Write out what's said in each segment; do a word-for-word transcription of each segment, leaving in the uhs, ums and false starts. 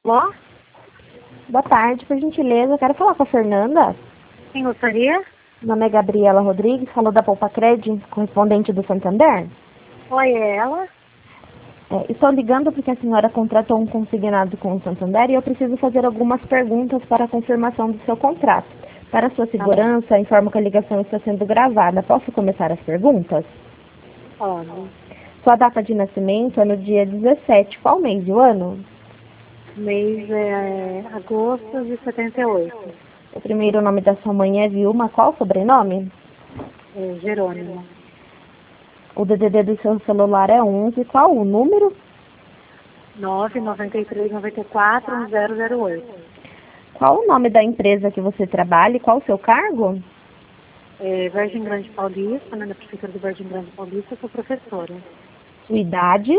Ó, Boa tarde, por gentileza. Eu quero falar com a Fernanda. quem gostaria? Meu nome é Gabriela Rodrigues, falou da Poupa Cred, correspondente do Santander. Oi, é ela? É, estou ligando porque a senhora contratou um consignado com o Santander e eu preciso fazer algumas perguntas para a confirmação do seu contrato. Para sua segurança, informo que a ligação está sendo gravada. Posso começar as perguntas? Pode. Sua data de nascimento é no dia dezessete. Qual mês e o ano? Mês é agosto de setenta e oito. O primeiro nome da sua mãe é Vilma. Qual o sobrenome? É Jerônimo. O D D D do seu celular é onze. Qual o número? nove nove três nove quatro um zero zero oito. Qual o nome da empresa que você trabalha e qual o seu cargo? É Virgem Grande Paulista, né, na Prefeitura do Virgem Grande Paulista, eu sou professora. Sua idade?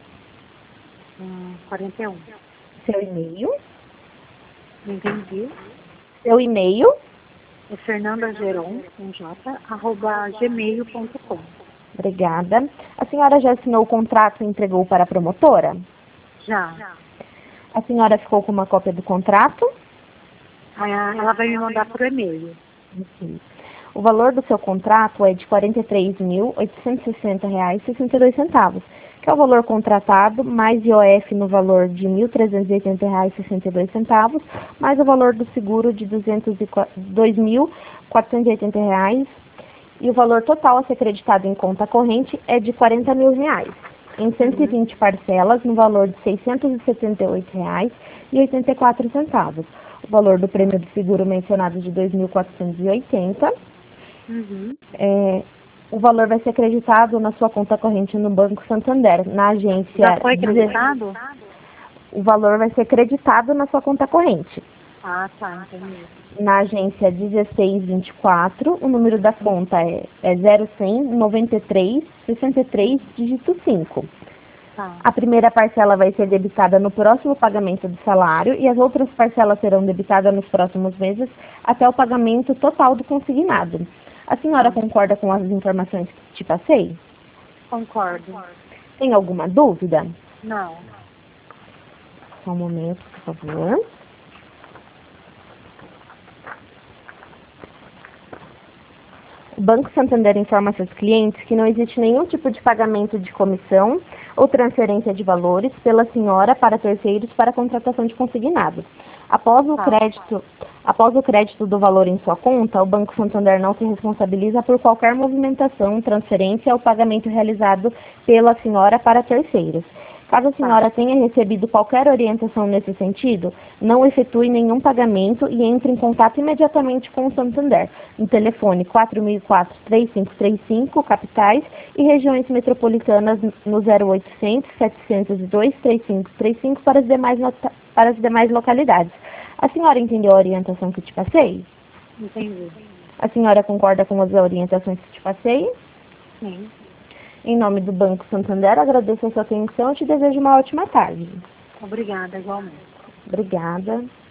Hum, quarenta e um. Seu e-mail? Não entendi. Seu e-mail? É Fernanda Geron, com J, arroba gmail ponto com. Obrigada. A senhora já assinou o contrato e entregou para a promotora? Já. A senhora ficou com uma cópia do contrato? Aí a- ela vai me mandar por e-mail. Ok. O valor do seu contrato é de quarenta e três mil oitocentos e sessenta reais e sessenta e dois centavos, que é o valor contratado, mais I O F no valor de mil trezentos e oitenta reais e sessenta e dois centavos, mais o valor do seguro de dois mil quatrocentos e oitenta reais, e o valor total a ser creditado em conta corrente é de quarenta mil reais, em cento e vinte parcelas no valor de seiscentos e setenta e oito reais e oitenta e quatro centavos. O valor do prêmio do seguro mencionado de dois mil quatrocentos e oitenta. Uhum. É, o valor vai ser acreditado na sua conta corrente no Banco Santander, na agência. Já foi deze- acreditado? O valor vai ser acreditado na sua conta corrente. Ah, tá, entendi. Na agência dezesseis vinte e quatro, o número da conta é, é zero cem noventa e três sessenta e três, dígito cinco. Tá. A primeira parcela vai ser debitada no próximo pagamento do salário e as outras parcelas serão debitadas nos próximos meses até o pagamento total do consignado. A senhora Tá. concorda com as informações que te passei? Concordo. Tem alguma dúvida? Não. Só um momento, por favor. O Banco Santander informa seus clientes que não existe nenhum tipo de pagamento de comissão ou transferência de valores pela senhora para terceiros para a contratação de consignado. Após o Tá. crédito, após o crédito do valor em sua conta, o Banco Santander não se responsabiliza por qualquer movimentação, transferência ou pagamento realizado pela senhora para terceiros. Caso a senhora tenha recebido qualquer orientação nesse sentido, não efetue nenhum pagamento e entre em contato imediatamente com o Santander, no telefone quatro mil e quatro, três cinco três cinco, capitais, e regiões metropolitanas no zero oitocentos, setecentos e dois, trinta e cinco trinta e cinco para as demais, nota- para as demais localidades. A senhora entendeu a orientação que te passei? Entendi. A senhora concorda com as orientações que te passei? Sim. Em nome do Banco Santander, agradeço a sua atenção e te desejo uma ótima tarde. Obrigada, igualmente. Obrigada.